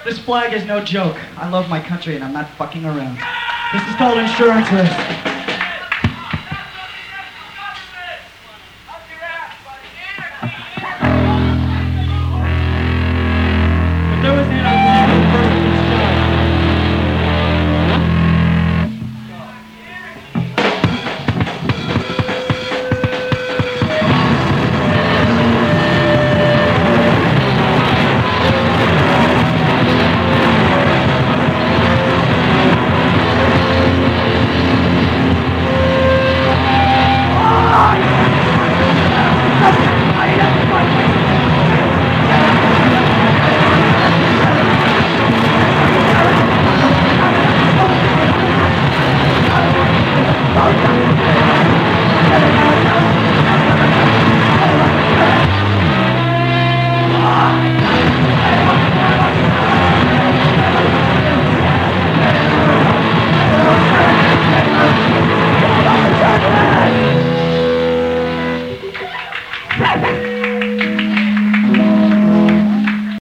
This flag is no joke. I love my country and I'm not fucking around. This is called insurance risk.